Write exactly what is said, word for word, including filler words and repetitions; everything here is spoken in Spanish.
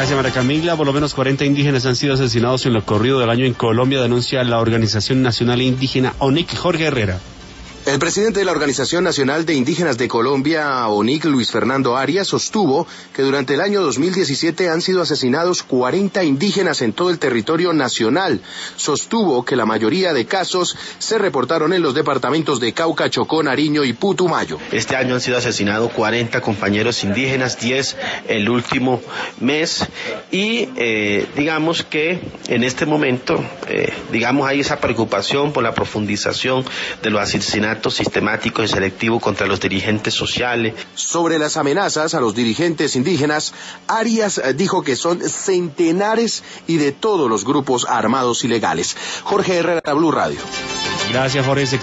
Gracias, María Camila. Por lo menos cuarenta indígenas han sido asesinados en lo corrido del año en Colombia, denuncia la Organización Nacional Indígena O N I C. Jorge Herrera. El presidente de la Organización Nacional de Indígenas de Colombia, O N I C, Luis Fernando Arias, sostuvo que durante el año dos mil diecisiete han sido asesinados cuarenta indígenas en todo el territorio nacional. Sostuvo que la mayoría de casos se reportaron en los departamentos de Cauca, Chocó, Nariño y Putumayo. Este año han sido asesinados cuarenta compañeros indígenas, diez el último mes, y eh, digamos que en este momento, eh, digamos, hay esa preocupación por la profundización de los asesinatos sistemáticos y selectivos contra los dirigentes sociales. Sobre las amenazas a los dirigentes indígenas, Arias dijo que son centenares y de todos los grupos armados ilegales. Jorge Herrera, Blue Radio. Gracias, Jorge.